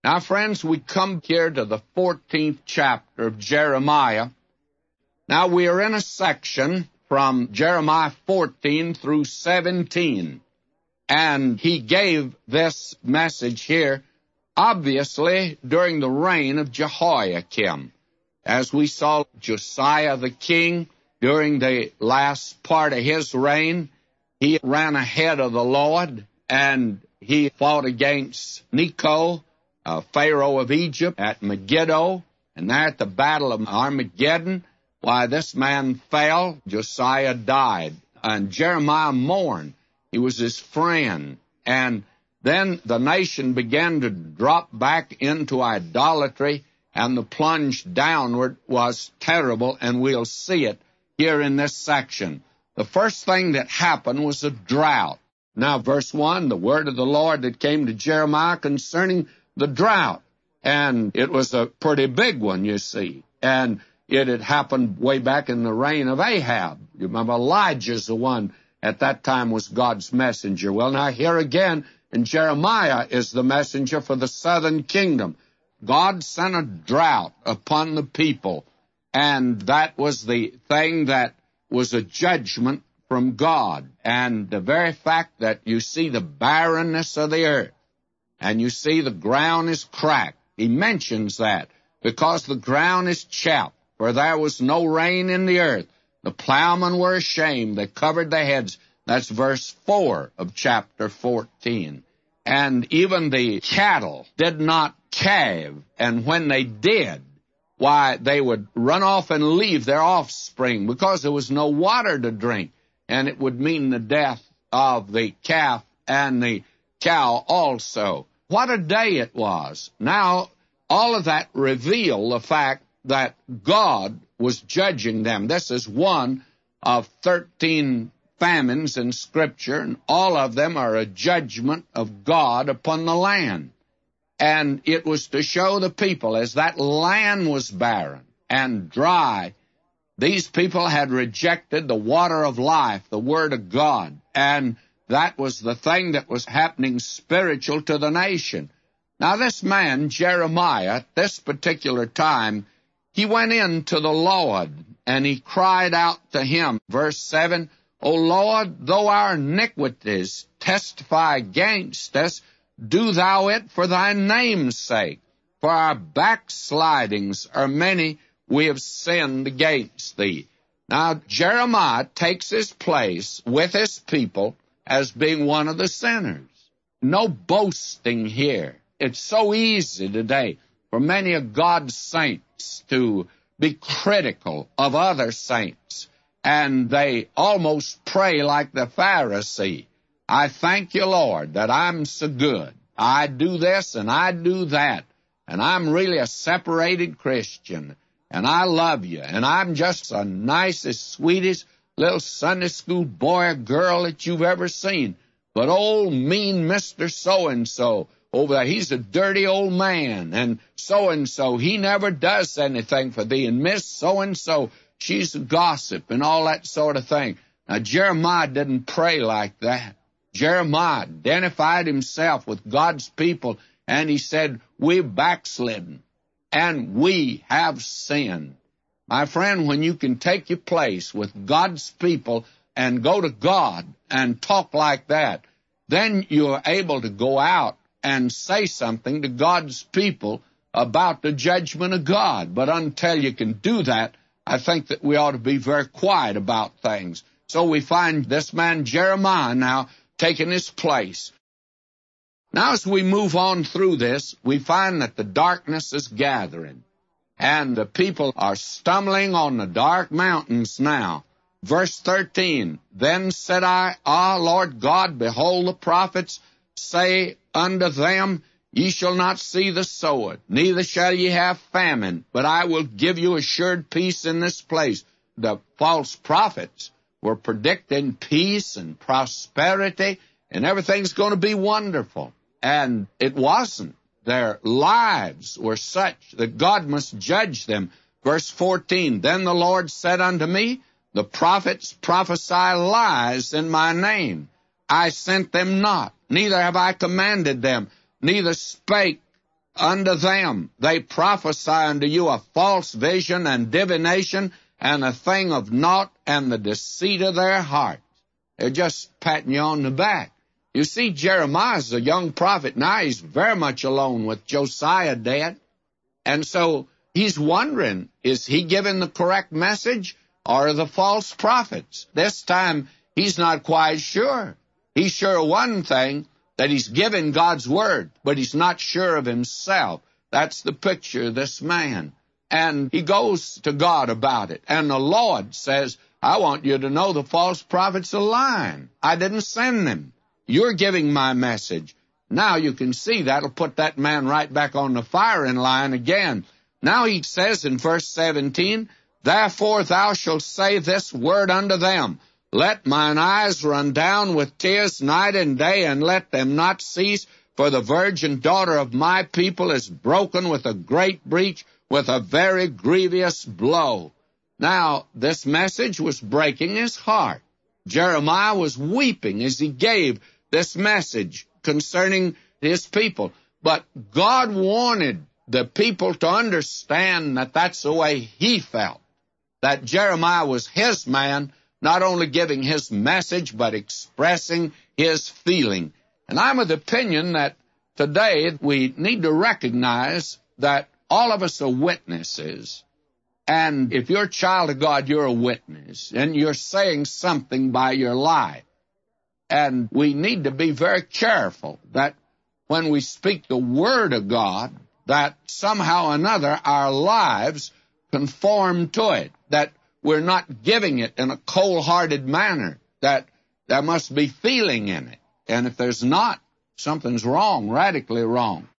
Now, friends, we come here to the 14th chapter of Jeremiah. Now, we are in a section from Jeremiah 14 through 17, and he gave this message here, obviously, during the reign of Jehoiakim. As we saw Josiah the king, during the last part of his reign, he ran ahead of the Lord, and he fought against Necho, Pharaoh of Egypt, at Megiddo, and there at the Battle of Armageddon, why, this man fell, Josiah died, and Jeremiah mourned. He was his friend, and then the nation began to drop back into idolatry, and the plunge downward was terrible, and we'll see it here in this section. The first thing that happened was a drought. Now, verse 1, the word of the Lord that came to Jeremiah concerning the drought. And it was a pretty big one, you see. And it had happened way back in the reign of Ahab. You remember Elijah's the one at that time was God's messenger. Well, now here again, and Jeremiah is the messenger for the southern kingdom. God sent a drought upon the people, and that was the thing that was a judgment from God. And the very fact that you see the barrenness of the earth, and you see the ground is cracked. He mentions that because the ground is chapped, for there was no rain in the earth. The plowmen were ashamed. They covered their heads. That's verse 4 of chapter 14. And even the cattle did not calve, and when they did, why, they would run off and leave their offspring because there was no water to drink, and it would mean the death of the calf and the cow also. What a day it was. Now, all of that revealed the fact that God was judging them. This is one of 13 famines in Scripture, and all of them are a judgment of God upon the land. And it was to show the people, as that land was barren and dry, these people had rejected the water of life, the Word of God, and that was the thing that was happening spiritual to the nation. Now, this man, Jeremiah, at this particular time, he went in to the Lord, and he cried out to him. Verse 7, O Lord, though our iniquities testify against us, do thou it for thy name's sake. For our backslidings are many, we have sinned against thee. Now, Jeremiah takes his place with his people as being one of the sinners. No boasting here. It's so easy today for many of God's saints to be critical of other saints, and they almost pray like the Pharisee. I thank you, Lord, that I'm so good. I do this and I do that, and I'm really a separated Christian, and I love you, and I'm just the nicest, sweetest little Sunday school boy or girl that you've ever seen. But old mean Mr. So-and-so over there, he's a dirty old man, and so-and-so, he never does anything for thee, and Miss so-and-so, she's a gossip, and all that sort of thing. Now, Jeremiah didn't pray like that. Jeremiah identified himself with God's people, and he said, we've backslidden, and we have sinned. My friend, when you can take your place with God's people and go to God and talk like that, then you're able to go out and say something to God's people about the judgment of God. But until you can do that, I think that we ought to be very quiet about things. So we find this man Jeremiah now taking his place. Now, as we move on through this, we find that the darkness is gathering, and the people are stumbling on the dark mountains now. Verse 13, Then said I, Ah, Lord God, behold, the prophets say unto them, Ye shall not see the sword, neither shall ye have famine, but I will give you assured peace in this place. The false prophets were predicting peace and prosperity, and everything's going to be wonderful. And it wasn't. Their lives were such that God must judge them. Verse 14, Then the Lord said unto me, The prophets prophesy lies in my name. I sent them not, neither have I commanded them, neither spake unto them. They prophesy unto you a false vision and divination and a thing of naught and the deceit of their heart. They're just patting you on the back. You see, Jeremiah's a young prophet now. He's very much alone with Josiah dead. And so he's wondering, is he giving the correct message or are the false prophets? This time, he's not quite sure. He's sure of one thing, that he's given God's word, but he's not sure of himself. That's the picture of this man. And he goes to God about it. And the Lord says, I want you to know the false prophets are lying. I didn't send them. You're giving my message. Now you can see that'll put that man right back on the firing line again. Now he says in verse 17, Therefore thou shalt say this word unto them, Let mine eyes run down with tears night and day, and let them not cease, for the virgin daughter of my people is broken with a great breach, with a very grievous blow. Now, this message was breaking his heart. Jeremiah was weeping as he gave this message concerning his people. But God wanted the people to understand that that's the way he felt, that Jeremiah was his man, not only giving his message, but expressing his feeling. And I'm of the opinion that today we need to recognize that all of us are witnesses. And if you're a child of God, you're a witness, and you're saying something by your life. And we need to be very careful that when we speak the Word of God, that somehow or another our lives conform to it, that we're not giving it in a cold-hearted manner, that there must be feeling in it. And if there's not, something's wrong, radically wrong.